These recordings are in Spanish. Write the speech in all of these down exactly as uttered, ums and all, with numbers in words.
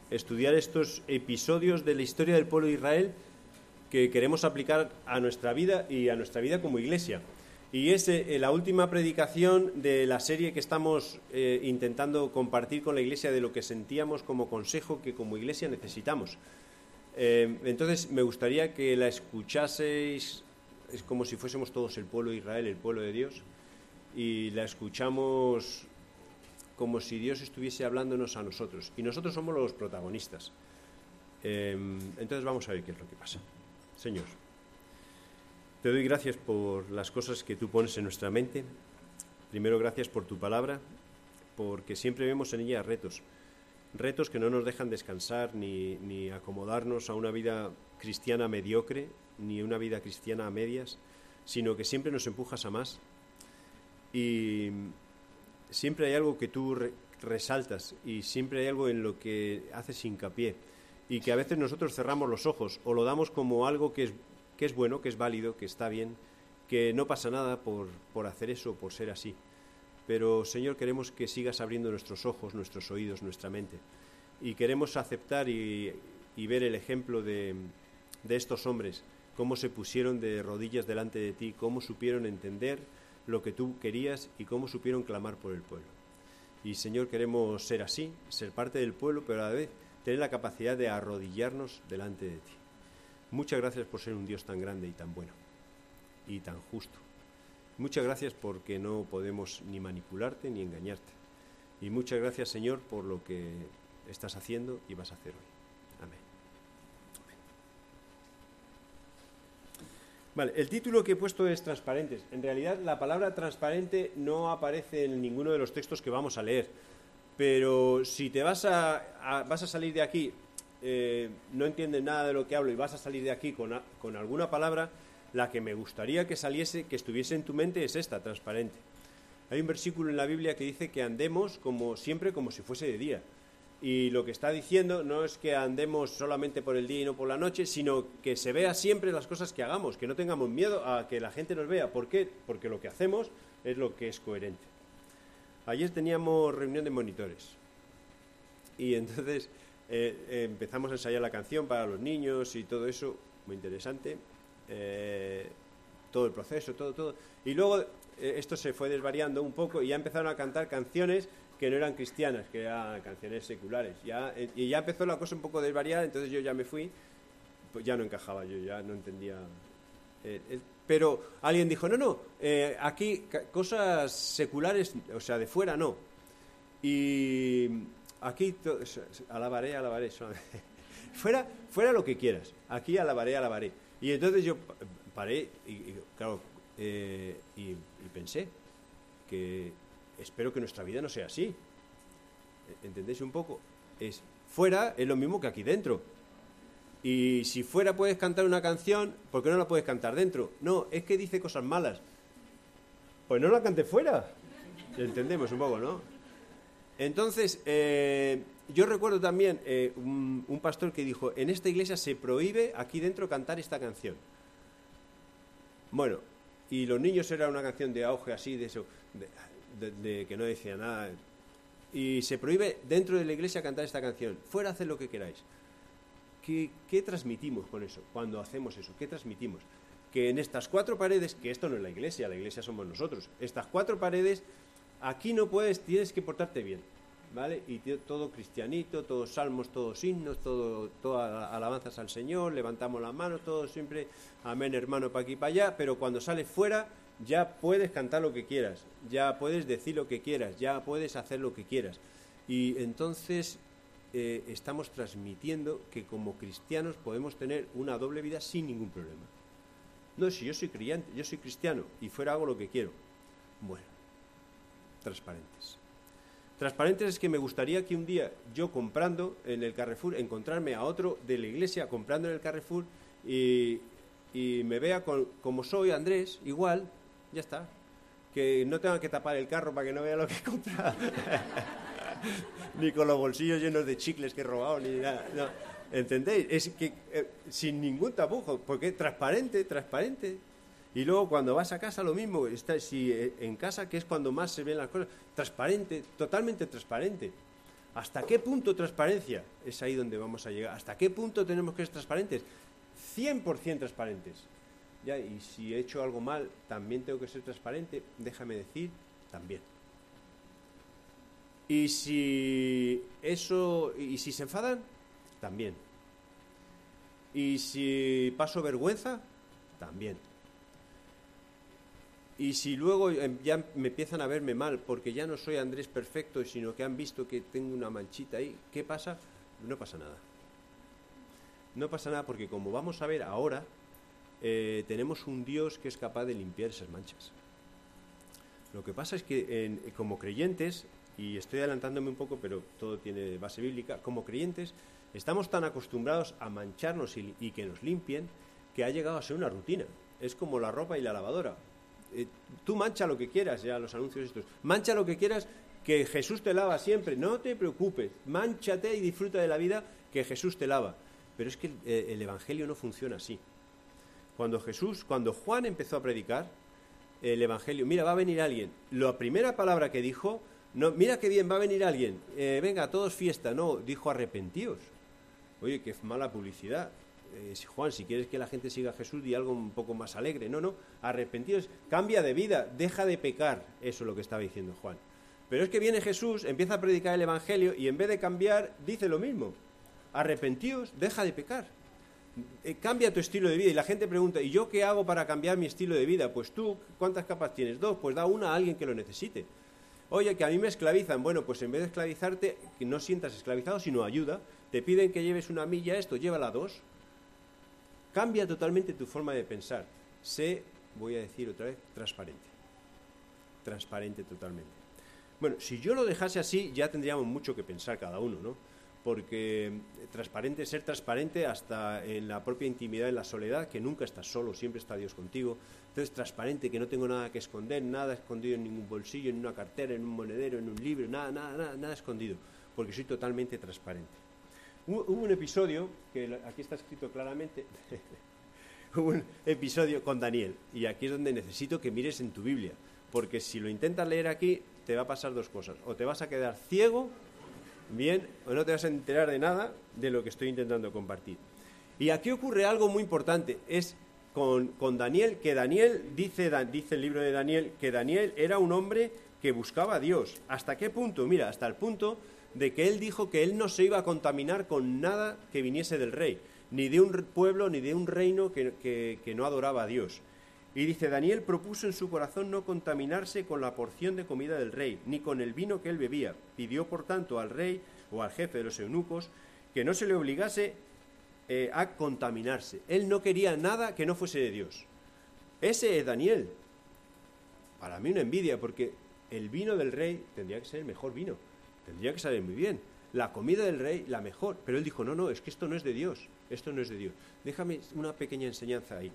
estudiar estos episodios de la historia del pueblo de Israel que queremos aplicar a nuestra vida y a nuestra vida como iglesia. Y es eh, la última predicación de la serie que estamos eh, intentando compartir con la iglesia de lo que sentíamos como consejo que como iglesia necesitamos. Eh, entonces me gustaría que la escuchaseis, es como si fuésemos todos el pueblo de Israel, el pueblo de Dios, y la escuchamos como si Dios estuviese hablándonos a nosotros, y nosotros somos los protagonistas. Eh, entonces vamos a ver qué es lo que pasa. Señor, te doy gracias por las cosas que tú pones en nuestra mente. Primero, gracias por tu palabra, porque siempre vemos en ella retos, retos que no nos dejan descansar ni, ni acomodarnos a una vida cristiana mediocre, ni una vida cristiana a medias, sino que siempre nos empujas a más. Y siempre hay algo que tú re- resaltas y siempre hay algo en lo que haces hincapié y que a veces nosotros cerramos los ojos o lo damos como algo que es, que es bueno, que es válido, que está bien, que no pasa nada por, por hacer eso, por ser así. Pero, Señor, queremos que sigas abriendo nuestros ojos, nuestros oídos, nuestra mente. Y queremos aceptar y, y ver el ejemplo de, de estos hombres, cómo se pusieron de rodillas delante de ti, cómo supieron entender lo que tú querías y cómo supieron clamar por el pueblo. Y, Señor, queremos ser así, ser parte del pueblo, pero a la vez tener la capacidad de arrodillarnos delante de ti. Muchas gracias por ser un Dios tan grande y tan bueno y tan justo. Muchas gracias porque no podemos ni manipularte ni engañarte. Y muchas gracias, Señor, por lo que estás haciendo y vas a hacer hoy. Amén. Vale, el título que he puesto es transparentes. En realidad la palabra transparente no aparece en ninguno de los textos que vamos a leer, pero si te vas a, a, vas a salir de aquí, eh, no entiendes nada de lo que hablo y vas a salir de aquí con, a, con alguna palabra, la que me gustaría que saliese, que estuviese en tu mente es esta, transparente. Hay un versículo en la Biblia que dice que andemos como siempre como si fuese de día. Y lo que está diciendo no es que andemos solamente por el día y no por la noche, sino que se vea siempre las cosas que hagamos, que no tengamos miedo a que la gente nos vea. ¿Por qué? Porque lo que hacemos es lo que es coherente. Ayer teníamos reunión de monitores y entonces eh, eh, empezamos a ensayar la canción para los niños y todo eso, muy interesante, eh, todo el proceso, todo, todo. Y luego eh, esto se fue desvariando un poco y ya empezaron a cantar canciones que no eran cristianas, que eran canciones seculares. Ya, eh, y ya empezó la cosa un poco desvariada, entonces yo ya me fui, pues ya no encajaba, yo ya no entendía. Eh, eh, pero alguien dijo, no, no, eh, aquí ca- cosas seculares, o sea, de fuera no. Y aquí, to- alabaré, alabaré, solamente. fuera, fuera lo que quieras, aquí alabaré, alabaré. Y entonces yo paré y, y claro, eh, y, y pensé que espero que nuestra vida no sea así. ¿Entendéis un poco? Es fuera es lo mismo que aquí dentro. Y si fuera puedes cantar una canción, ¿por qué no la puedes cantar dentro? No, es que dice cosas malas. Pues no la cante fuera. Entendemos un poco, ¿no? Entonces, eh, yo recuerdo también eh, un, un pastor que dijo, en esta iglesia se prohíbe aquí dentro cantar esta canción. Bueno, y los niños era una canción de auge así, de eso, de, de, de que no decía nada. Y se prohíbe dentro de la iglesia cantar esta canción. Fuera haced lo que queráis. ¿Qué, ¿Qué transmitimos con eso? Cuando hacemos eso, ¿qué transmitimos? Que en estas cuatro paredes, que esto no es la iglesia, la iglesia somos nosotros, estas cuatro paredes, aquí no puedes, tienes que portarte bien, ¿vale? Y todo cristianito, todos salmos, todos himnos, todo, todas alabanzas al Señor, levantamos las manos, todo siempre, amén hermano, para aquí y para allá, pero cuando sales fuera ya puedes cantar lo que quieras, ya puedes decir lo que quieras, ya puedes hacer lo que quieras. Y entonces eh, estamos transmitiendo que como cristianos podemos tener una doble vida sin ningún problema. No, si yo soy creyente, yo soy cristiano y fuera hago lo que quiero. Bueno, transparentes. Transparentes es que me gustaría que un día yo comprando en el Carrefour, encontrarme a otro de la iglesia comprando en el Carrefour y, y me vea con, como soy Andrés, igual, ya está. Que no tenga que tapar el carro para que no vea lo que compra. Ni con los bolsillos llenos de chicles que he robado, ni nada. No. ¿Entendéis? Es que eh, sin ningún tapujo, porque transparente, transparente. Y luego cuando vas a casa lo mismo, está, si eh, en casa, que es cuando más se ven las cosas, transparente, totalmente transparente. ¿Hasta qué punto transparencia? Es ahí donde vamos a llegar. ¿Hasta qué punto tenemos que ser transparentes? cien por ciento transparentes. Ya, y si he hecho algo mal, también tengo que ser transparente, déjame decir, también. Y si eso, y si se enfadan, también. Y si paso vergüenza, también. Y si luego ya me empiezan a verme mal, porque ya no soy Andrés perfecto, sino que han visto que tengo una manchita ahí, ¿qué pasa? No pasa nada. No pasa nada porque, como vamos a ver ahora, eh, tenemos un Dios que es capaz de limpiar esas manchas. Lo que pasa es que en, como creyentes, y estoy adelantándome un poco, pero todo tiene base bíblica, como creyentes estamos tan acostumbrados a mancharnos y, y que nos limpien, que ha llegado a ser una rutina. Es como la ropa y la lavadora. Eh, tú mancha lo que quieras, ya los anuncios estos, mancha lo que quieras, que Jesús te lava siempre, no te preocupes, mánchate y disfruta de la vida, que Jesús te lava. Pero es que eh, el Evangelio no funciona así. Cuando Jesús, cuando Juan empezó a predicar el Evangelio, mira, va a venir alguien, la primera palabra que dijo, no, mira qué bien, va a venir alguien, eh, venga, todos fiesta, no, dijo arrepentíos. Oye, qué mala publicidad. Eh, Juan, si quieres que la gente siga a Jesús, di algo un poco más alegre. No, no, arrepentíos, cambia de vida, deja de pecar. Eso es lo que estaba diciendo Juan. Pero es que viene Jesús, empieza a predicar el Evangelio y en vez de cambiar, dice lo mismo. Arrepentíos, deja de pecar. Eh, cambia tu estilo de vida. Y la gente pregunta, ¿y yo qué hago para cambiar mi estilo de vida? Pues tú, ¿cuántas capas tienes? Dos, pues da una a alguien que lo necesite. Oye, que a mí me esclavizan. Bueno, pues en vez de esclavizarte, que no sientas esclavizado, sino ayuda. Te piden que lleves una milla esto, llévala dos. Cambia totalmente tu forma de pensar. Sé, voy a decir otra vez, transparente. Transparente totalmente. Bueno, si yo lo dejase así, ya tendríamos mucho que pensar cada uno, ¿no? Porque transparente, ser transparente hasta en la propia intimidad, en la soledad, que nunca estás solo, siempre está Dios contigo. Entonces, transparente, que no tengo nada que esconder, nada escondido en ningún bolsillo, en una cartera, en un monedero, en un libro, nada, nada, nada, nada escondido, porque soy totalmente transparente. Hubo un episodio, que aquí está escrito claramente, hubo un episodio con Daniel, y aquí es donde necesito que mires en tu Biblia, porque si lo intentas leer aquí, te va a pasar dos cosas, o te vas a quedar ciego, bien, o no te vas a enterar de nada de lo que estoy intentando compartir. Y aquí ocurre algo muy importante, es con, con Daniel, que Daniel, dice, dice el libro de Daniel, que Daniel era un hombre que buscaba a Dios. ¿Hasta qué punto? Mira, hasta el punto de que él dijo que él no se iba a contaminar con nada que viniese del rey, ni de un pueblo, ni de un reino que, que, que no adoraba a Dios. Y dice, Daniel propuso en su corazón no contaminarse con la porción de comida del rey, ni con el vino que él bebía. Pidió, por tanto, al rey o al jefe de los eunucos que no se le obligase eh, a contaminarse. Él no quería nada que no fuese de Dios. Ese es Daniel. Para mí una envidia, porque el vino del rey tendría que ser el mejor vino. Tendría que saber muy bien. La comida del rey, la mejor. Pero él dijo, no, no, es que esto no es de Dios. Esto no es de Dios. Déjame una pequeña enseñanza ahí.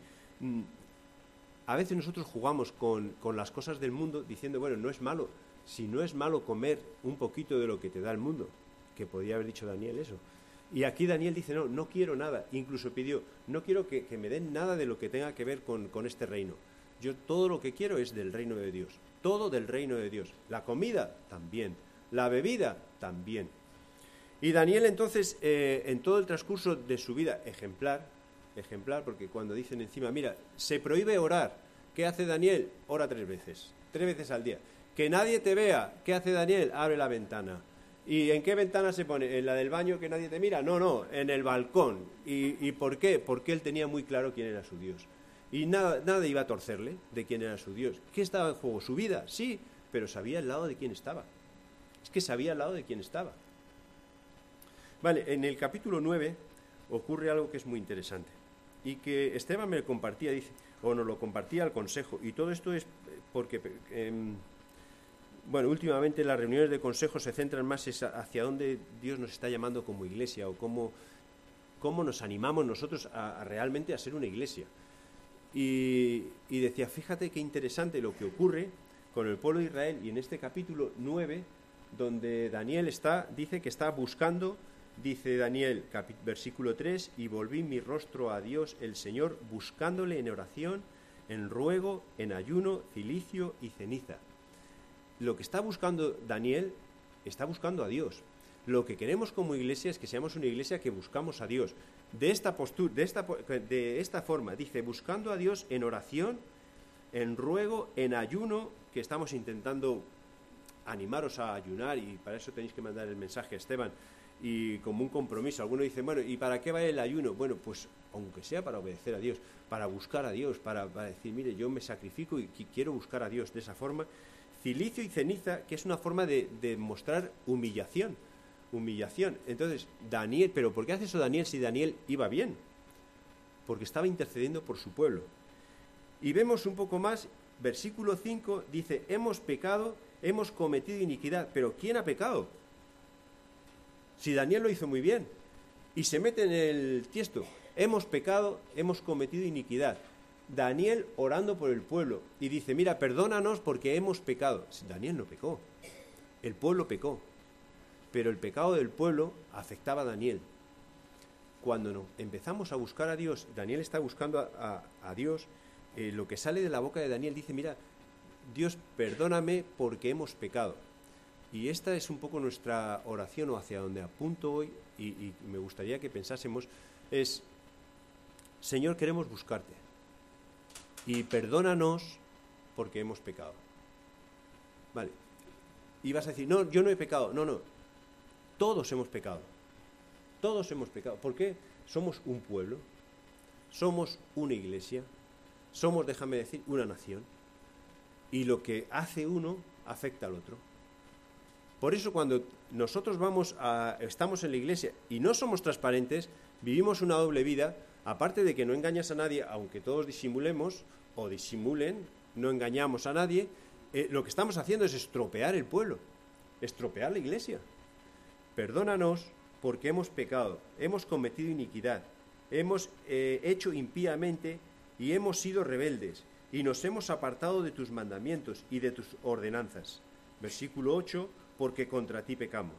A veces nosotros jugamos con, con las cosas del mundo diciendo, bueno, no es malo. Si no es malo comer un poquito de lo que te da el mundo, que podía haber dicho Daniel eso. Y aquí Daniel dice, no, no quiero nada. Incluso pidió, no quiero que, que me den nada de lo que tenga que ver con, con este reino. Yo todo lo que quiero es del reino de Dios. Todo del reino de Dios. La comida, también. La bebida, también. Y Daniel entonces, eh, en todo el transcurso de su vida, ejemplar, ejemplar, porque cuando dicen encima, mira, se prohíbe orar, ¿qué hace Daniel? Ora tres veces, tres veces al día. Que nadie te vea, ¿qué hace Daniel? Abre la ventana. ¿Y en qué ventana se pone? ¿En la del baño que nadie te mira? No, no, en el balcón. ¿Y, y por qué? Porque él tenía muy claro quién era su Dios. Y nada, nada iba a torcerle de quién era su Dios. ¿Qué estaba en juego? Su vida, sí, pero sabía al lado de quién estaba. Es que sabía al lado de quién estaba. Vale, en el capítulo nueve ocurre algo que es muy interesante y que Esteban me lo compartía, dice, o nos lo compartía al consejo, y todo esto es porque, eh, bueno, últimamente las reuniones de consejo se centran más hacia dónde Dios nos está llamando como iglesia o cómo, cómo nos animamos nosotros a, a realmente a ser una iglesia. Y, y decía, fíjate qué interesante lo que ocurre con el pueblo de Israel, y en este capítulo nueve, donde Daniel está, dice que está buscando, dice Daniel, capi, versículo tres, y volví mi rostro a Dios el Señor, buscándole en oración, en ruego, en ayuno, cilicio y ceniza. Lo que está buscando Daniel, está buscando a Dios. Lo que queremos como iglesia es que seamos una iglesia que buscamos a Dios. De esta postura, de esta, de esta forma, dice, buscando a Dios en oración, en ruego, en ayuno, que estamos intentando animaros a ayunar, y para eso tenéis que mandar el mensaje a Esteban, y como un compromiso. Alguno dice, bueno, ¿y para qué va el ayuno? Bueno, pues aunque sea para obedecer a Dios, para buscar a Dios, para, para decir, mire, yo me sacrifico y quiero buscar a Dios de esa forma. Cilicio y ceniza, que es una forma de, de mostrar humillación, humillación. Entonces, Daniel, ¿pero por qué hace eso Daniel si Daniel iba bien? Porque estaba intercediendo por su pueblo. Y vemos un poco más, versículo cinco, dice, hemos pecado, hemos cometido iniquidad. ¿Pero quién ha pecado? Si Daniel lo hizo muy bien. Y se mete en el tiesto, hemos pecado, hemos cometido iniquidad. Daniel orando por el pueblo y dice, mira, perdónanos porque hemos pecado. Daniel no pecó, el pueblo pecó, pero el pecado del pueblo afectaba a Daniel. Cuando no, empezamos a buscar a Dios, Daniel está buscando a, a, a Dios, eh, lo que sale de la boca de Daniel dice, mira, Dios, perdóname porque hemos pecado. Y esta es un poco nuestra oración, o hacia donde apunto hoy, y, y me gustaría que pensásemos, es, Señor, queremos buscarte, y perdónanos porque hemos pecado. Vale. Y vas a decir, no, yo no he pecado. No, no. Todos hemos pecado. Todos hemos pecado. ¿Por qué? Somos un pueblo, somos una iglesia, somos, déjame decir, una nación. Y lo que hace uno afecta al otro. Por eso cuando nosotros vamos a, estamos en la iglesia y no somos transparentes, vivimos una doble vida. Aparte de que no engañas a nadie, aunque todos disimulemos o disimulen, no engañamos a nadie, eh, lo que estamos haciendo es estropear el pueblo, estropear la iglesia. Perdónanos porque hemos pecado, hemos cometido iniquidad, hemos eh, hecho impíamente y hemos sido rebeldes y nos hemos apartado de tus mandamientos y de tus ordenanzas. Versículo ocho, porque contra ti pecamos.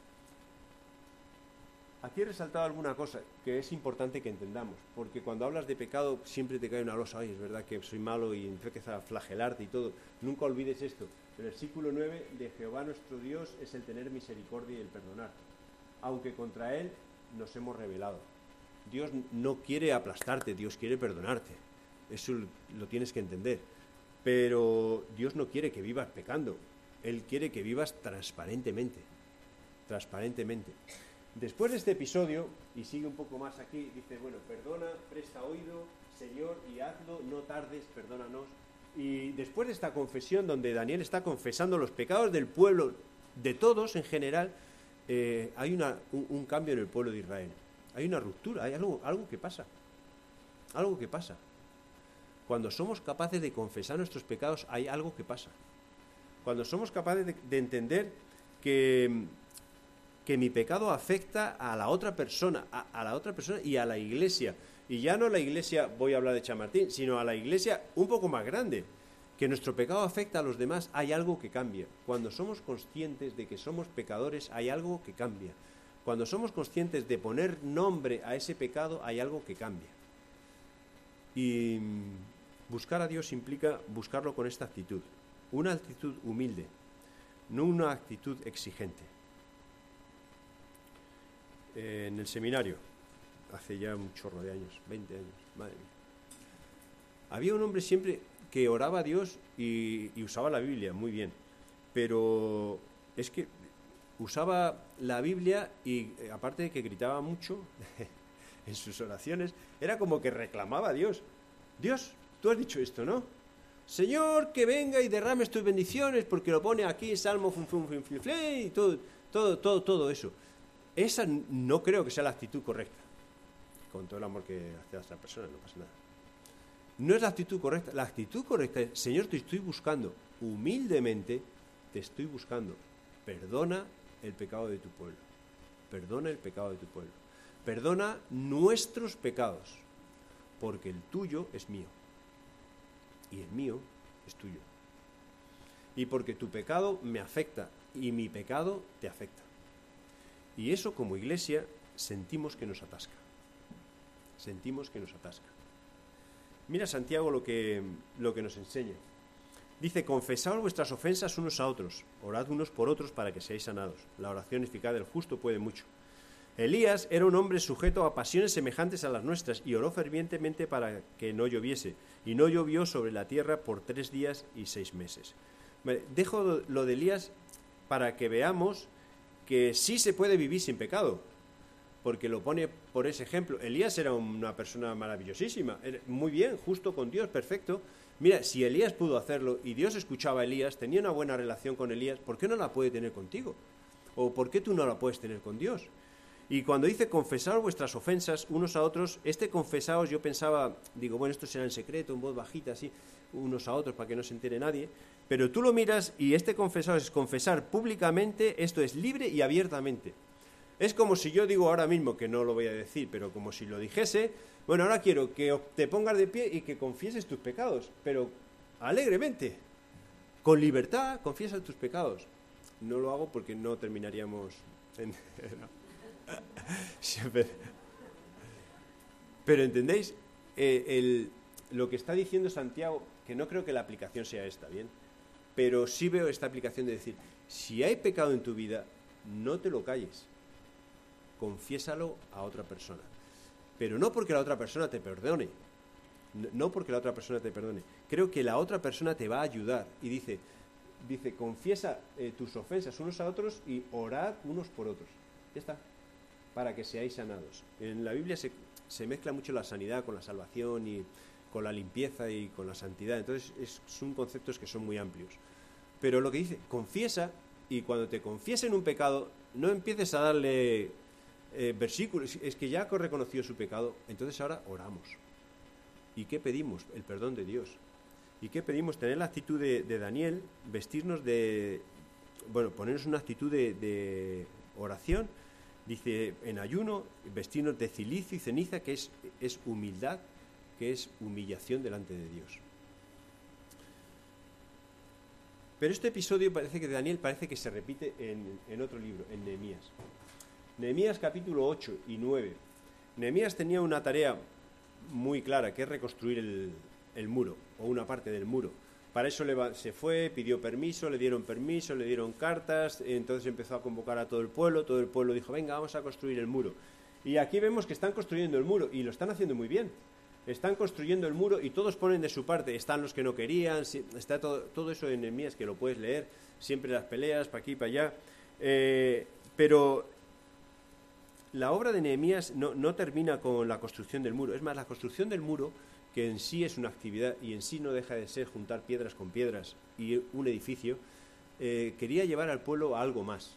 Aquí he resaltado alguna cosa que es importante que entendamos, porque cuando hablas de pecado siempre te cae una losa, ay, es verdad que soy malo y empiezas a flagelarte y todo. Nunca olvides esto. El versículo nueve, de Jehová nuestro Dios es el tener misericordia y el perdonar, aunque contra Él nos hemos rebelado. Dios no quiere aplastarte, Dios quiere perdonarte. Eso lo tienes que entender. Pero Dios no quiere que vivas pecando, Él quiere que vivas transparentemente, transparentemente. Después de este episodio, y sigue un poco más aquí, dice, bueno, perdona, presta oído, Señor, y hazlo, no tardes, perdónanos. Y después de esta confesión, donde Daniel está confesando los pecados del pueblo, de todos en general, eh, hay una, un, un cambio en el pueblo de Israel. Hay una ruptura, hay algo, algo que pasa. Algo que pasa. Cuando somos capaces de confesar nuestros pecados, hay algo que pasa. Cuando somos capaces de, de entender que... que mi pecado afecta a la otra persona, a, a la otra persona y a la iglesia. Y ya no la iglesia, voy a hablar de Chamartín, sino a la iglesia un poco más grande. Que nuestro pecado afecta a los demás, hay algo que cambia. Cuando somos conscientes de que somos pecadores, hay algo que cambia. Cuando somos conscientes de poner nombre a ese pecado, hay algo que cambia. Y buscar a Dios implica buscarlo con esta actitud. Una actitud humilde, no una actitud exigente. En el seminario, hace ya un chorro de años, veinte años, madre mía, había un hombre siempre que oraba a Dios y, y usaba la Biblia muy bien, pero es que usaba la Biblia y aparte de que gritaba mucho en sus oraciones, era como que reclamaba a Dios. Dios, tú has dicho esto, ¿no? Señor, que venga y derrames tus bendiciones, porque lo pone aquí, Salmo, fum, fum, fum, fum, fum, y todo, todo, todo, todo eso. Esa no creo que sea la actitud correcta. Con todo el amor que hace a otra persona, no pasa nada. No es la actitud correcta. La actitud correcta es, Señor, te estoy buscando. Humildemente te estoy buscando. Perdona el pecado de tu pueblo. Perdona el pecado de tu pueblo. Perdona nuestros pecados. Porque el tuyo es mío. Y el mío es tuyo. Y porque tu pecado me afecta. Y mi pecado te afecta. Y eso como iglesia sentimos que nos atasca. Sentimos que nos atasca. Mira Santiago lo que, lo que nos enseña. Dice, confesaos vuestras ofensas unos a otros, orad unos por otros para que seáis sanados. La oración eficaz del justo puede mucho. Elías era un hombre sujeto a pasiones semejantes a las nuestras y oró fervientemente para que no lloviese, y no llovió sobre la tierra por tres días y seis meses. Dejo lo de Elías para que veamos que sí se puede vivir sin pecado, porque lo pone por ese ejemplo. Elías era una persona maravillosísima, muy bien, justo con Dios, perfecto. Mira, si Elías pudo hacerlo y Dios escuchaba a Elías, tenía una buena relación con Elías, ¿por qué no la puede tener contigo? ¿O por qué tú no la puedes tener con Dios? Y cuando dice confesaos vuestras ofensas unos a otros, este confesaos yo pensaba, digo, bueno, esto será en secreto, en voz bajita, así, unos a otros para que no se entere nadie, pero tú lo miras y este confesaos es confesar públicamente, esto es libre y abiertamente. Es como si yo digo ahora mismo, que no lo voy a decir, pero como si lo dijese, bueno, ahora quiero que te pongas de pie y que confieses tus pecados, pero alegremente, con libertad, confiesa tus pecados. No lo hago porque no terminaríamos en... Pero ¿entendéis? Eh, el, lo que está diciendo Santiago, que no creo que la aplicación sea esta, ¿bien? Pero sí veo esta aplicación de decir, si hay pecado en tu vida, no te lo calles, confiésalo a otra persona. Pero no porque la otra persona te perdone, no porque la otra persona te perdone, creo que la otra persona te va a ayudar. Y dice, dice confiesa eh, tus ofensas unos a otros y orad unos por otros. Ya está, para que seáis sanados. En la Biblia se, se mezcla mucho la sanidad con la salvación y con la limpieza y con la santidad. Entonces es, son conceptos que son muy amplios. Pero lo que dice, confiesa, y cuando te confiesen un pecado, no empieces a darle eh, versículos, es que ya has reconocido su pecado, entonces ahora oramos. ¿Y qué pedimos? El perdón de Dios. ¿Y qué pedimos? Tener la actitud de, de Daniel, vestirnos de, bueno, ponernos una actitud de, de oración. Dice, en ayuno, vestirnos de cilicio y ceniza, que es, es humildad, que es humillación delante de Dios. Pero este episodio parece que de Daniel parece que se repite en, en otro libro, en Nehemías. Nehemías capítulo ocho y nueve. Nehemías tenía una tarea muy clara, que es reconstruir el, el muro, o una parte del muro. Para eso le va, se fue, pidió permiso, le dieron permiso, le dieron cartas, entonces empezó a convocar a todo el pueblo, todo el pueblo dijo, venga, vamos a construir el muro. Y aquí vemos que están construyendo el muro, y lo están haciendo muy bien. Están construyendo el muro y todos ponen de su parte. Están los que no querían, está todo, todo eso en Nehemías que lo puedes leer, siempre las peleas, para aquí, para allá. Eh, pero la obra de Nehemías no, no termina con la construcción del muro. Es más, la construcción del muro, que en sí es una actividad y en sí no deja de ser juntar piedras con piedras y un edificio, eh, quería llevar al pueblo a algo más.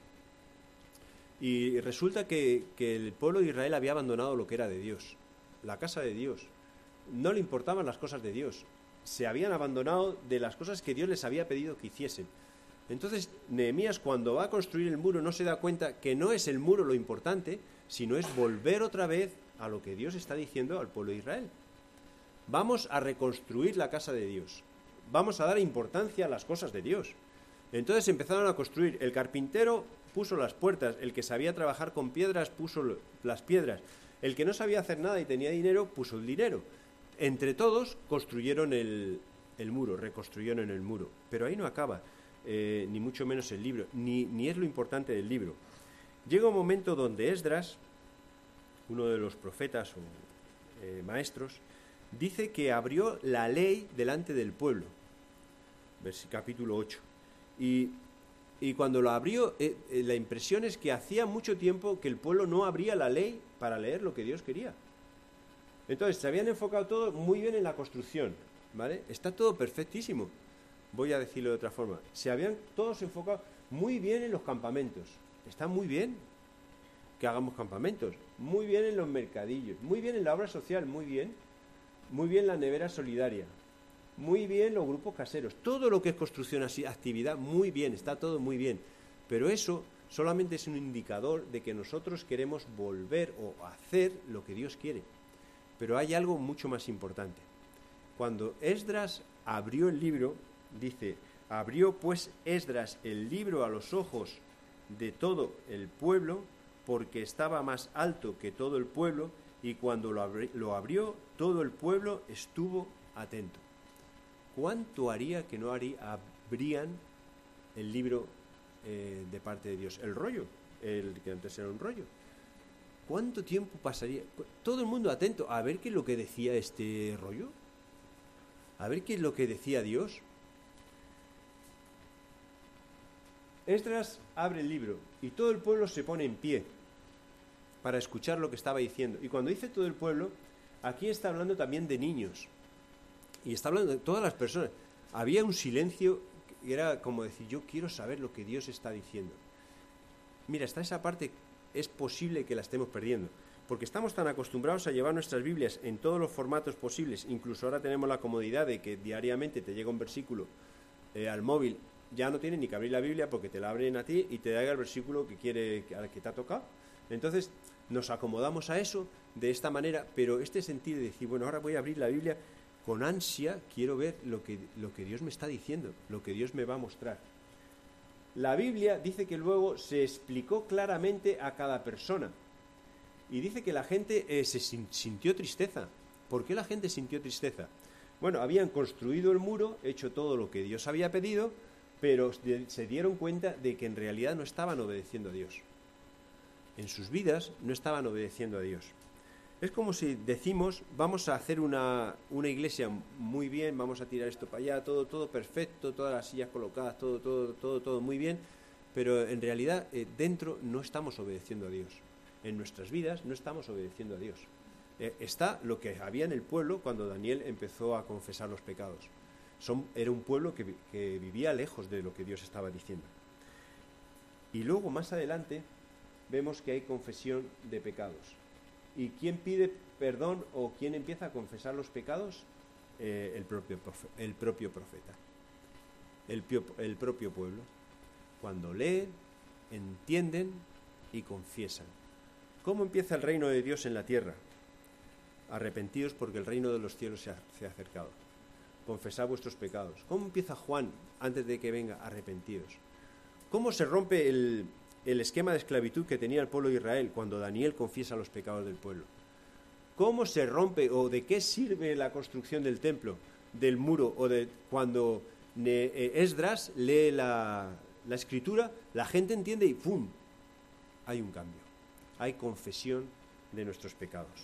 Y resulta que, que el pueblo de Israel había abandonado lo que era de Dios, la casa de Dios. No le importaban las cosas de Dios. Se habían abandonado de las cosas que Dios les había pedido que hiciesen. Entonces, Nehemías, cuando va a construir el muro, no se da cuenta que no es el muro lo importante, sino es volver otra vez a lo que Dios está diciendo al pueblo de Israel. Vamos a reconstruir la casa de Dios. Vamos a dar importancia a las cosas de Dios. Entonces empezaron a construir. El carpintero puso las puertas. El que sabía trabajar con piedras puso las piedras. El que no sabía hacer nada y tenía dinero puso el dinero. Entre todos construyeron el, el muro, reconstruyeron el muro. Pero ahí no acaba, eh, ni mucho menos el libro, ni, ni es lo importante del libro. Llega un momento donde Esdras, uno de los profetas o eh, maestros, dice que abrió la ley delante del pueblo. Capítulo ocho. Y, y cuando lo abrió, eh, eh, la impresión es que hacía mucho tiempo que el pueblo no abría la ley para leer lo que Dios quería. Entonces, se habían enfocado todo muy bien en la construcción, ¿vale? Está todo perfectísimo, voy a decirlo de otra forma. Se habían todos enfocado muy bien en los campamentos. Está muy bien que hagamos campamentos, muy bien en los mercadillos, muy bien en la obra social, muy bien, muy bien la nevera solidaria, muy bien los grupos caseros. Todo lo que es construcción, así, actividad, muy bien, está todo muy bien. Pero eso solamente es un indicador de que nosotros queremos volver o hacer lo que Dios quiere. Pero hay algo mucho más importante. Cuando Esdras abrió el libro, dice, abrió pues Esdras el libro a los ojos de todo el pueblo, porque estaba más alto que todo el pueblo, y cuando lo, abri- lo abrió, todo el pueblo estuvo atento. ¿cuánto haría que no haría, abrían el libro eh, de parte de Dios? El rollo, el que antes era un rollo. ¿Cuánto tiempo pasaría? Todo el mundo atento a ver qué es lo que decía este rollo. A ver qué es lo que decía Dios. Esdras abre el libro y todo el pueblo se pone en pie para escuchar lo que estaba diciendo. Y cuando dice todo el pueblo, aquí está hablando también de niños. Y está hablando de todas las personas. Había un silencio que era como decir, yo quiero saber lo que Dios está diciendo. Mira, hasta esa parte es posible que la estemos perdiendo, porque estamos tan acostumbrados a llevar nuestras Biblias en todos los formatos posibles. Incluso ahora tenemos la comodidad de que diariamente te llega un versículo eh, al móvil. Ya no tienes ni que abrir la Biblia porque te la abren a ti y te da el versículo que quiere, al que te ha tocado. Entonces nos acomodamos a eso de esta manera, pero este sentido de decir, bueno, ahora voy a abrir la Biblia con ansia, quiero ver lo que, lo que Dios me está diciendo, lo que Dios me va a mostrar. La Biblia dice que luego se explicó claramente a cada persona. Y dice que la gente eh, se sintió tristeza. ¿Por qué la gente sintió tristeza? Bueno, habían construido el muro, hecho todo lo que Dios había pedido, pero se dieron cuenta de que en realidad no estaban obedeciendo a Dios. En sus vidas no estaban obedeciendo a Dios. Es como si decimos, vamos a hacer una, una iglesia muy bien, vamos a tirar esto para allá, todo, todo perfecto, todas las sillas colocadas, todo, todo, todo, todo muy bien, pero en realidad eh, dentro no estamos obedeciendo a Dios. En nuestras vidas no estamos obedeciendo a Dios. Eh, está lo que había en el pueblo cuando Daniel empezó a confesar los pecados. Son, era un pueblo que, que vivía lejos de lo que Dios estaba diciendo. Y luego más adelante vemos que hay confesión de pecados. ¿Y quién pide perdón o quién empieza a confesar los pecados? Eh, el, propio profe- el propio profeta, el, pio- el propio pueblo. Cuando leen, entienden y confiesan. ¿Cómo empieza el reino de Dios en la tierra? Arrepentidos porque el reino de los cielos se ha, se ha acercado. Confesad vuestros pecados. ¿Cómo empieza Juan antes de que venga? Arrepentidos. ¿Cómo se rompe el... el esquema de esclavitud que tenía el pueblo de Israel cuando Daniel confiesa los pecados del pueblo? ¿Cómo se rompe o de qué sirve la construcción del templo, del muro, o de cuando Esdras lee la, la escritura, la gente entiende y ¡pum!, hay un cambio, hay confesión de nuestros pecados.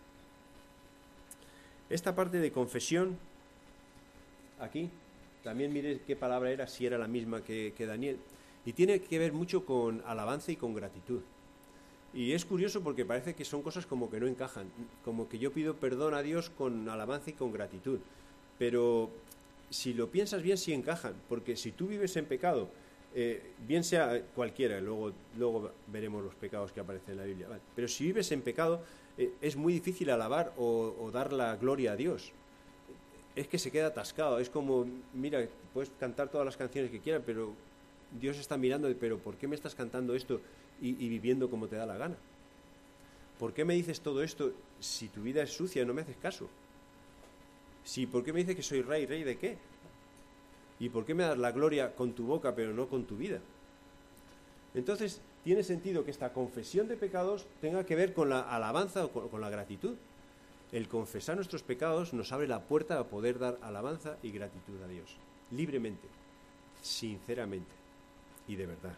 Esta parte de confesión, aquí, también mire qué palabra era, si era la misma que, que Daniel. Y tiene que ver mucho con alabanza y con gratitud. Y es curioso porque parece que son cosas como que no encajan. Como que yo pido perdón a Dios con alabanza y con gratitud. Pero si lo piensas bien, sí encajan. Porque si tú vives en pecado, eh, bien sea cualquiera, luego, luego veremos los pecados que aparecen en la Biblia. Vale. Pero si vives en pecado, eh, es muy difícil alabar o, o dar la gloria a Dios. Es que se queda atascado. Es como, mira, puedes cantar todas las canciones que quieras, pero Dios está mirando, pero ¿por qué me estás cantando esto y, y viviendo como te da la gana? ¿Por qué me dices todo esto si tu vida es sucia y no me haces caso? Si, ¿por qué me dices que soy rey? ¿Rey de qué? ¿Y por qué me das la gloria con tu boca pero no con tu vida? Entonces, tiene sentido que esta confesión de pecados tenga que ver con la alabanza o con, con la gratitud. El confesar nuestros pecados nos abre la puerta a poder dar alabanza y gratitud a Dios, libremente, sinceramente y de verdad.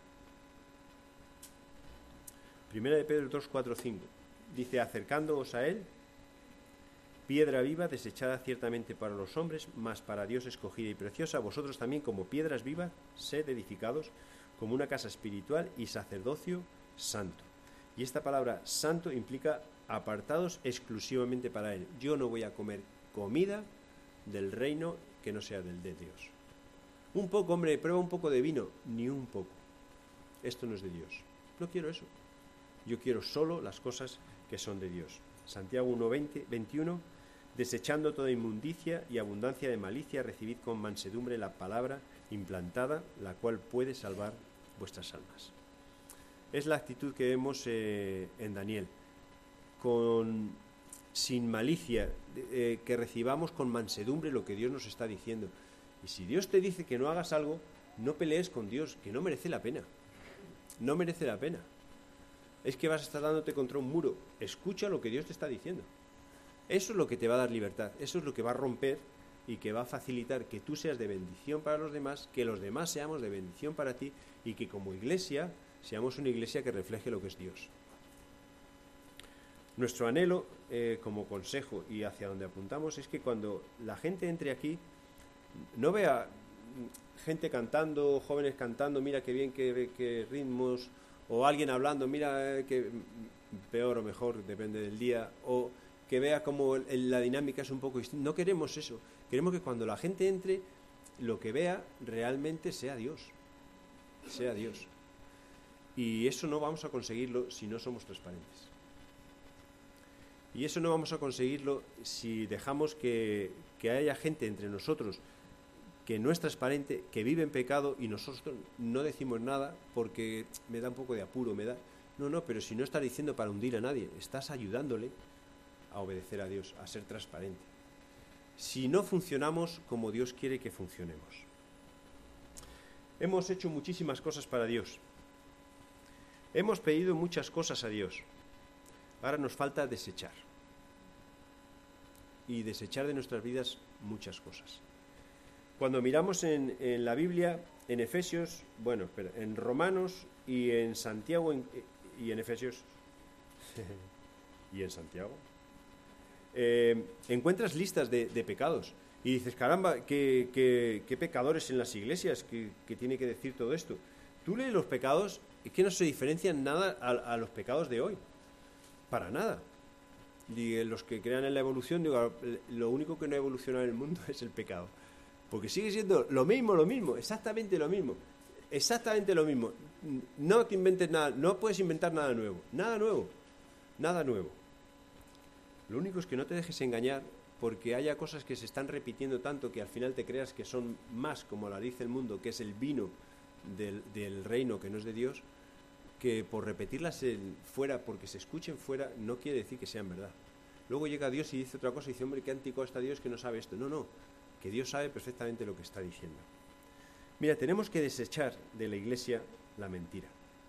Primera de Pedro dos, cuatro, cinco. Dice, acercándoos a Él, piedra viva, desechada ciertamente para los hombres, mas para Dios escogida y preciosa, vosotros también como piedras vivas, sed edificados como una casa espiritual y sacerdocio santo. Y esta palabra santo implica apartados exclusivamente para Él. Yo no voy a comer comida del reino que no sea del de Dios. Un poco, hombre, prueba un poco de vino, ni un poco. Esto no es de Dios. No quiero eso. Yo quiero solo las cosas que son de Dios. Santiago uno, veinte, veintiuno, desechando toda inmundicia y abundancia de malicia, recibid con mansedumbre la palabra implantada, la cual puede salvar vuestras almas. Es la actitud que vemos eh, en Daniel. Con, sin malicia, eh, que recibamos con mansedumbre lo que Dios nos está diciendo. Y si Dios te dice que no hagas algo, no pelees con Dios, que no merece la pena. No merece la pena. Es que vas a estar dándote contra un muro. Escucha lo que Dios te está diciendo. Eso es lo que te va a dar libertad. Eso es lo que va a romper y que va a facilitar que tú seas de bendición para los demás, que los demás seamos de bendición para ti y que como iglesia seamos una iglesia que refleje lo que es Dios. Nuestro anhelo eh, como consejo y hacia donde apuntamos es que cuando la gente entre aquí no vea gente cantando, jóvenes cantando, mira qué bien, qué, qué ritmos, o alguien hablando, mira que peor o mejor, depende del día, o que vea cómo el, la dinámica es un poco distinta. No queremos eso. Queremos que cuando la gente entre, lo que vea realmente sea Dios. Sea Dios. Y eso no vamos a conseguirlo si no somos transparentes. Y eso no vamos a conseguirlo si dejamos que, que haya gente entre nosotros que no es transparente, que vive en pecado y nosotros no decimos nada porque me da un poco de apuro, me da... No, no, pero si no estás diciendo para hundir a nadie, estás ayudándole a obedecer a Dios, a ser transparente. Si no funcionamos como Dios quiere que funcionemos. Hemos hecho muchísimas cosas para Dios. Hemos pedido muchas cosas a Dios. Ahora nos falta desechar. Y desechar de nuestras vidas muchas cosas. Cuando miramos en, en la Biblia, en Efesios, bueno, espera, en Romanos y en Santiago en, y en Efesios y en Santiago, eh, encuentras listas de, de pecados y dices, caramba, qué, qué, qué pecadores en las iglesias que, que tiene que decir todo esto. Tú lees los pecados, es que no se diferencian nada a, a los pecados de hoy, para nada. Y los que crean en la evolución, digo, lo único que no ha evolucionado en el mundo es el pecado. Porque sigue siendo lo mismo, lo mismo, exactamente lo mismo, exactamente lo mismo. No te inventes nada, no puedes inventar nada nuevo, nada nuevo, nada nuevo. Lo único es que no te dejes engañar porque haya cosas que se están repitiendo tanto que al final te creas que son más como la dice el mundo, que es el vino del, del reino que no es de Dios, que por repetirlas en, fuera, porque se escuchen fuera, no quiere decir que sean verdad. Luego llega Dios y dice otra cosa y dice, hombre, qué anticuado está Dios que no sabe esto. No, no. Que Dios sabe perfectamente lo que está diciendo. Mira, tenemos que desechar de la iglesia la mentira.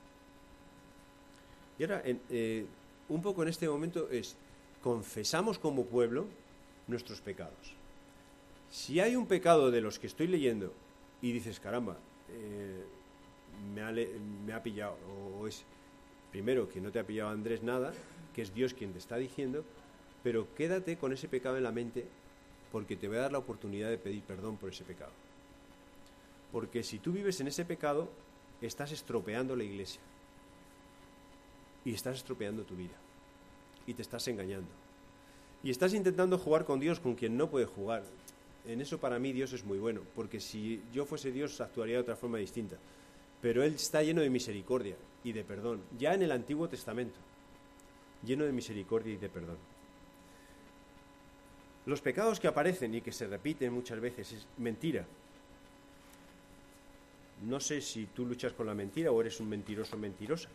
Y ahora, en, eh, un poco en este momento es, confesamos como pueblo nuestros pecados. Si hay un pecado de los que estoy leyendo y dices, caramba, eh, me, ha le, me ha pillado, o es, primero, que no te ha pillado Andrés nada, que es Dios quien te está diciendo, pero quédate con ese pecado en la mente porque te voy a dar la oportunidad de pedir perdón por ese pecado. Porque si tú vives en ese pecado, estás estropeando la iglesia. Y estás estropeando tu vida. Y te estás engañando. Y estás intentando jugar con Dios con quien no puede jugar. En eso para mí Dios es muy bueno, porque si yo fuese Dios actuaría de otra forma distinta. Pero Él está lleno de misericordia y de perdón. Ya en el Antiguo Testamento. Lleno de misericordia y de perdón. Los pecados que aparecen y que se repiten muchas veces es mentira. No sé si tú luchas con la mentira o eres un mentiroso o mentirosa.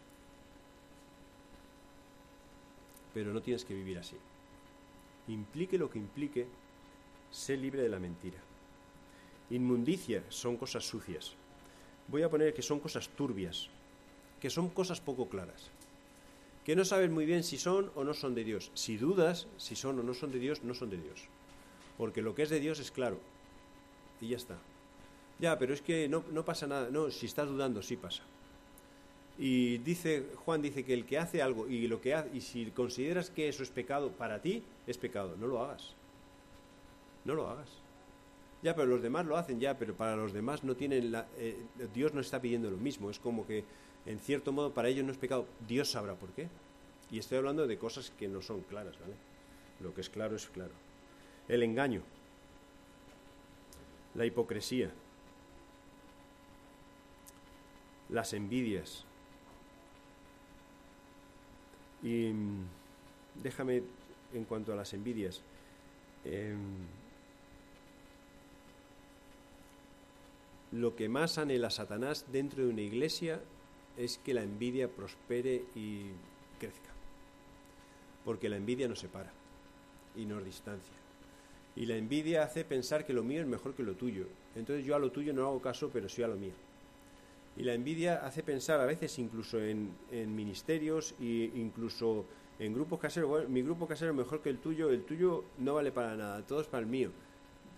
Pero no tienes que vivir así. Implique lo que implique, sé libre de la mentira. Inmundicia son cosas sucias. Voy a poner que son cosas turbias, que son cosas poco claras. Que no sabes muy bien si son o no son de Dios. Si dudas si son o no son de Dios, no son de Dios. Porque lo que es de Dios es claro. Y ya está. Ya, pero es que no, no pasa nada. No, si estás dudando, sí pasa. Y dice, Juan dice que el que hace algo y lo que hace, y si consideras que eso es pecado, para ti es pecado. No lo hagas. No lo hagas. Ya, pero los demás lo hacen, ya, pero para los demás no tienen la, eh, Dios no está pidiendo lo mismo. Es como que en cierto modo, para ellos no es pecado. Dios sabrá por qué. Y estoy hablando de cosas que no son claras, ¿vale? Lo que es claro es claro. El engaño. La hipocresía. Las envidias. Y déjame, en cuanto a las envidias, eh, lo que más anhela Satanás dentro de una iglesia es que la envidia prospere y crezca. Porque la envidia nos separa y nos distancia. Y la envidia hace pensar que lo mío es mejor que lo tuyo. Entonces yo a lo tuyo no hago caso, pero sí a lo mío. Y la envidia hace pensar a veces incluso en, en ministerios e incluso en grupos caseros. Bueno, mi grupo casero es mejor que el tuyo, el tuyo no vale para nada, todo es para el mío.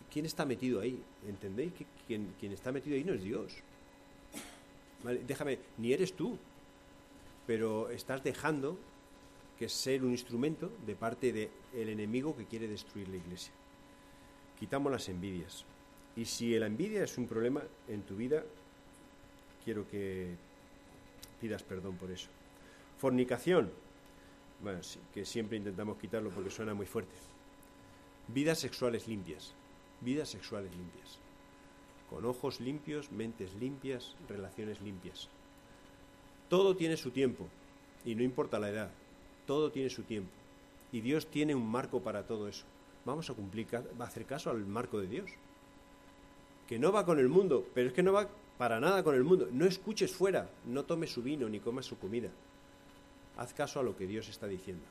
¿quién está metido ahí? ¿Entendéis? Que quien, quien está metido ahí no es Dios. ¿Vale? Déjame, ni eres tú, pero estás dejando que ser un instrumento de parte del enemigo que quiere destruir la iglesia. Quitamos las envidias. Y si la envidia es un problema en tu vida, quiero que pidas perdón por eso. Fornicación, bueno, sí, que siempre intentamos quitarlo porque suena muy fuerte. Vidas sexuales limpias, vidas sexuales limpias, con ojos limpios, mentes limpias, relaciones limpias. Todo tiene su tiempo, y no importa la edad, todo tiene su tiempo. Y Dios tiene un marco para todo eso. Vamos a cumplir, va a hacer caso al marco de Dios. Que no va con el mundo, pero es que no va para nada con el mundo. No escuches fuera, no tomes su vino ni comas su comida. Haz caso a lo que Dios está diciendo.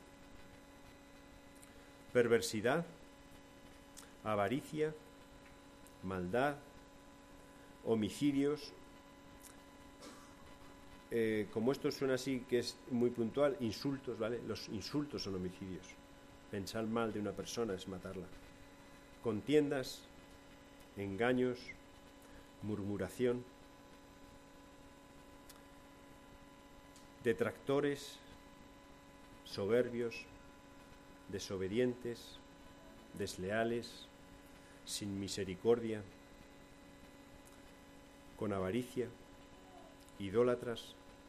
Perversidad, avaricia, maldad, homicidios. Eh, como esto suena así, que es muy puntual, insultos, ¿vale? Los insultos son homicidios. Pensar mal de una persona es matarla. Contiendas, engaños, murmuración, detractores, soberbios, desobedientes, desleales, sin misericordia, con avaricia, idólatras.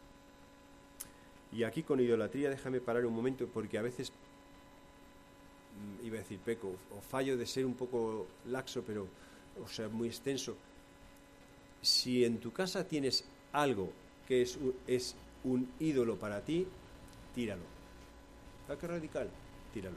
Y aquí con idolatría déjame parar un momento, porque a veces, iba a decir peco, o fallo de ser un poco laxo, pero, o sea, muy extenso. Si en tu casa tienes algo que es un, es un ídolo para ti, tíralo. ¿Sabes qué radical? Tíralo.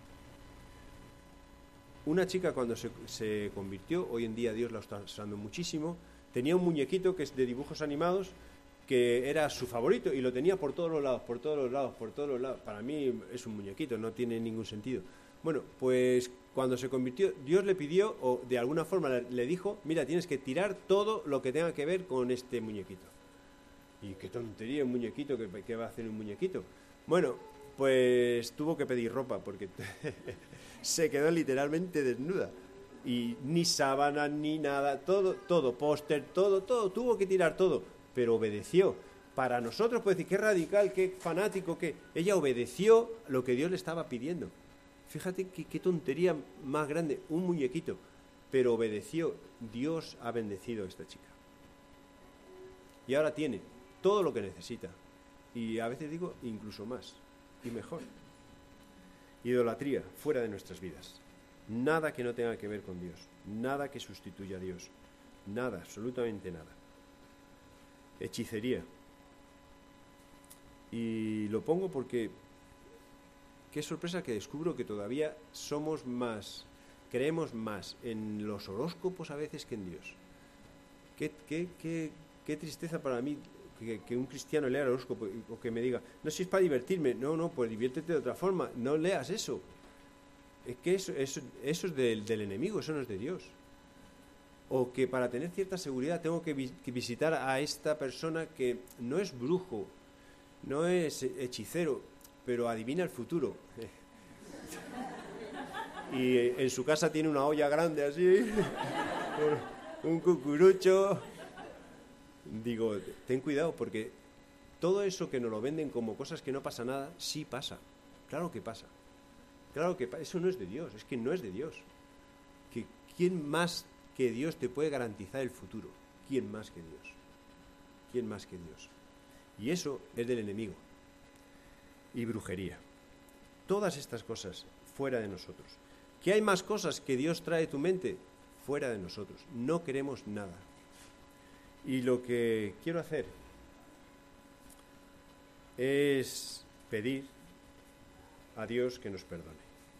Una chica cuando se, se convirtió, hoy en día Dios la está usando muchísimo, tenía un muñequito que es de dibujos animados, que era su favorito y lo tenía por todos los lados, por todos los lados, por todos los lados. Para mí es un muñequito, no tiene ningún sentido. Bueno, pues cuando se convirtió, Dios le pidió, o de alguna forma le dijo, mira, tienes que tirar todo lo que tenga que ver con este muñequito. Y qué tontería, un muñequito, ¿qué, qué va a hacer un muñequito? Bueno, pues tuvo que pedir ropa, porque se quedó literalmente desnuda. Y ni sábana, ni nada, todo, todo, póster, todo, todo, tuvo que tirar todo, pero obedeció. Para nosotros puede decir, qué radical, qué fanático, que ella obedeció lo que Dios le estaba pidiendo. Fíjate qué, qué tontería más grande, un muñequito, pero obedeció. Dios ha bendecido a esta chica. Y ahora tiene todo lo que necesita. Y a veces digo, incluso más y mejor. Idolatría, fuera de nuestras vidas. Nada que no tenga que ver con Dios. Nada que sustituya a Dios. Nada, absolutamente nada. Hechicería. Y lo pongo porque qué sorpresa que descubro que todavía somos más, creemos más en los horóscopos a veces que en Dios. Qué, qué, qué, qué tristeza para mí que, que un cristiano lea el horóscopo o que me diga, no, si es para divertirme. No, no, pues diviértete de otra forma. No leas eso. Es que eso, eso, eso es del, del enemigo, eso no es de Dios. O que para tener cierta seguridad tengo que, vi, que visitar a esta persona que no es brujo, no es hechicero, pero adivina el futuro. Y en su casa tiene una olla grande así, un cucurucho. Digo, ten cuidado, porque todo eso que nos lo venden como cosas que no pasa nada, sí pasa. Claro que pasa. Claro que pasa. Eso no es de Dios, es que no es de Dios. Que ¿quién más que Dios te puede garantizar el futuro? ¿Quién más que Dios? ¿Quién más que Dios? Y eso es del enemigo. Y brujería. Todas estas cosas fuera de nosotros. ¿Que hay más cosas que Dios trae a tu mente? Fuera de nosotros. No queremos nada. Y lo que quiero hacer es pedir a Dios que nos perdone.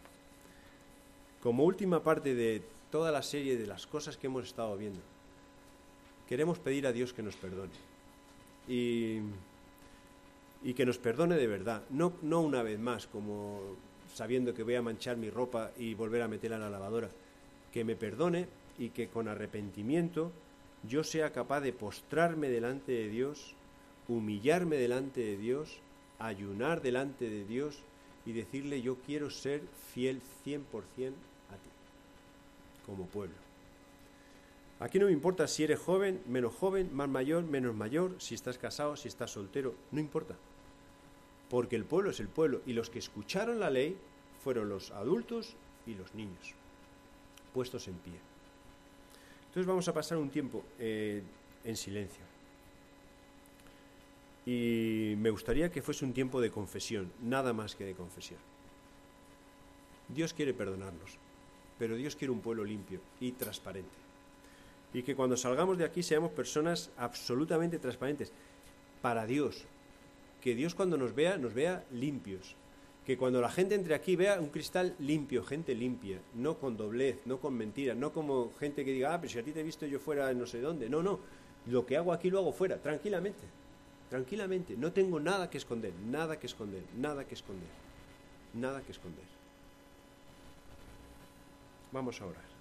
Como última parte de toda la serie de las cosas que hemos estado viendo, queremos pedir a Dios que nos perdone. Y, y que nos perdone de verdad, no, no una vez más, como sabiendo que voy a manchar mi ropa y volver a meterla en la lavadora. Que me perdone y que con arrepentimiento yo sea capaz de postrarme delante de Dios, humillarme delante de Dios, ayunar delante de Dios y decirle, yo quiero ser fiel cien por ciento a ti. como pueblo. Aquí no me importa si eres joven, menos joven, más mayor, menos mayor, si estás casado, si estás soltero, no importa. Porque el pueblo es el pueblo y los que escucharon la ley fueron los adultos y los niños, puestos en pie. Entonces vamos a pasar un tiempo eh, en silencio. Y me gustaría que fuese un tiempo de confesión, nada más que de confesión. Dios quiere perdonarnos, pero Dios quiere un pueblo limpio y transparente. Y que cuando salgamos de aquí seamos personas absolutamente transparentes para Dios. Que Dios cuando nos vea, nos vea limpios. Que cuando la gente entre aquí vea un cristal limpio, gente limpia, no con doblez, no con mentiras, no como gente que diga, ah, pero si a ti te he visto yo fuera no sé dónde. No, no, lo que hago aquí lo hago fuera, tranquilamente, tranquilamente. No tengo nada que esconder, nada que esconder, nada que esconder, nada que esconder. Vamos a orar.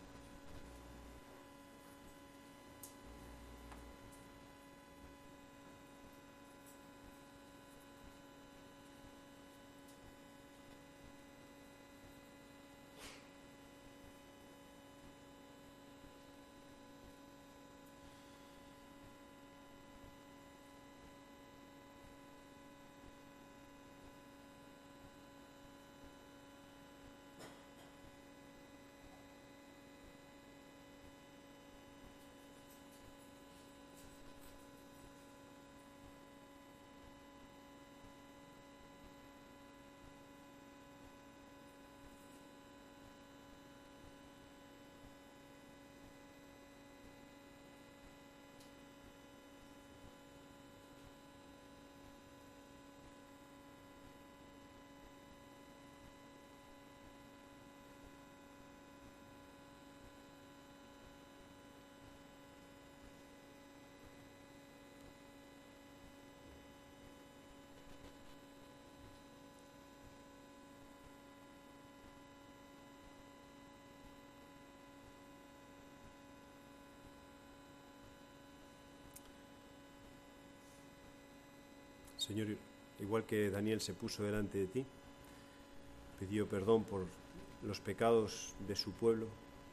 Señor, igual que Daniel se puso delante de ti, pidió perdón por los pecados de su pueblo,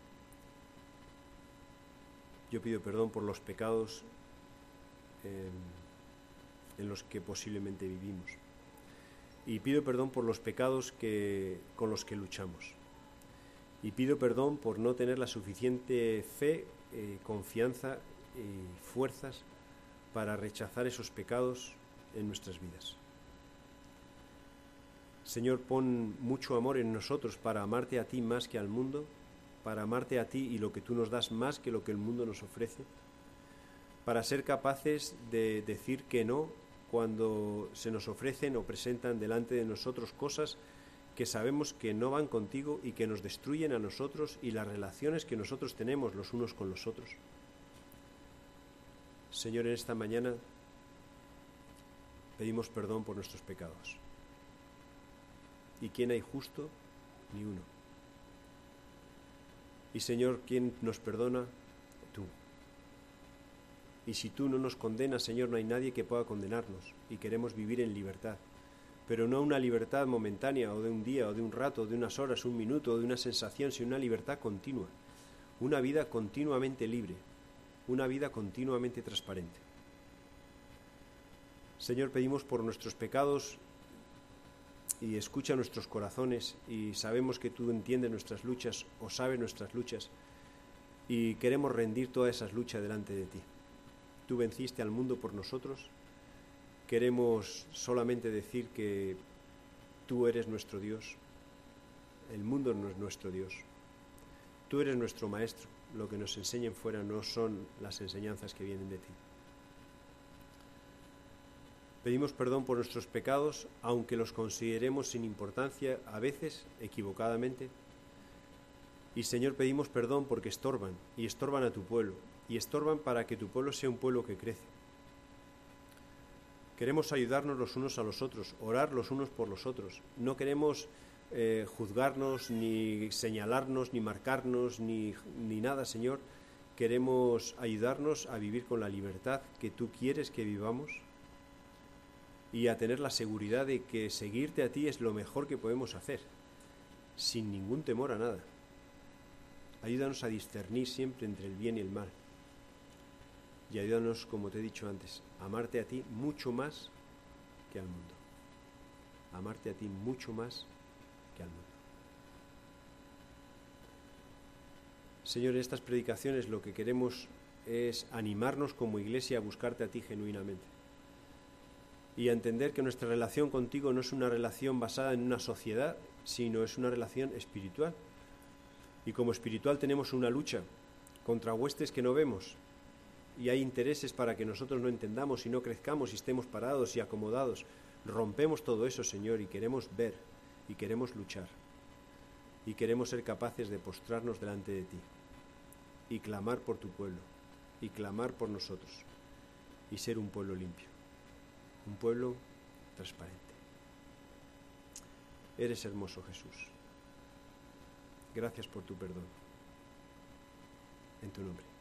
yo pido perdón por los pecados eh, en los que posiblemente vivimos. Y pido perdón por los pecados que, con los que luchamos. Y pido perdón por no tener la suficiente fe, eh, confianza y fuerzas para rechazar esos pecados en nuestras vidas. Señor, pon mucho amor en nosotros para amarte a ti más que al mundo, para amarte a ti y lo que tú nos das más que lo que el mundo nos ofrece, para ser capaces de decir que no cuando se nos ofrecen o presentan delante de nosotros cosas que sabemos que no van contigo y que nos destruyen a nosotros y las relaciones que nosotros tenemos los unos con los otros. Señor, en esta mañana pedimos perdón por nuestros pecados. ¿Y quién hay justo? Ni uno. Y Señor, ¿quién nos perdona? Tú. Y si tú no nos condenas, Señor, no hay nadie que pueda condenarnos. Y queremos vivir en libertad. Pero no una libertad momentánea, o de un día, o de un rato, o de unas horas, un minuto, o de una sensación, sino una libertad continua. Una vida continuamente libre. Una vida continuamente transparente. Señor, pedimos por nuestros pecados y escucha nuestros corazones y sabemos que tú entiendes nuestras luchas o sabes nuestras luchas y queremos rendir toda esa lucha delante de ti. Tú venciste al mundo por nosotros, queremos solamente decir que tú eres nuestro Dios, el mundo no es nuestro Dios, tú eres nuestro Maestro, lo que nos enseñen fuera no son las enseñanzas que vienen de ti. Pedimos perdón por nuestros pecados, aunque los consideremos sin importancia, a veces equivocadamente. Y Señor, pedimos perdón porque estorban, y estorban a tu pueblo, y estorban para que tu pueblo sea un pueblo que crece. Queremos ayudarnos los unos a los otros, orar los unos por los otros. No queremos eh, juzgarnos, ni señalarnos, ni marcarnos, ni, ni nada, Señor. Queremos ayudarnos a vivir con la libertad que tú quieres que vivamos, y a tener la seguridad de que seguirte a ti es lo mejor que podemos hacer, sin ningún temor a nada. Ayúdanos a discernir siempre entre el bien y el mal. Y ayúdanos, como te he dicho antes, a amarte a ti mucho más que al mundo. Amarte a ti mucho más que al mundo. Señor, en estas predicaciones lo que queremos es animarnos como iglesia a buscarte a ti genuinamente. Y a entender que nuestra relación contigo no es una relación basada en una sociedad, sino es una relación espiritual. Y como espiritual tenemos una lucha contra huestes que no vemos. Y hay intereses para que nosotros no entendamos y no crezcamos y estemos parados y acomodados. Rompemos todo eso, Señor, y queremos ver, y queremos luchar. Y queremos ser capaces de postrarnos delante de ti. Y clamar por tu pueblo. Y clamar por nosotros. Y ser un pueblo limpio. Un pueblo transparente. Eres hermoso, Jesús. Gracias por tu perdón. En tu nombre.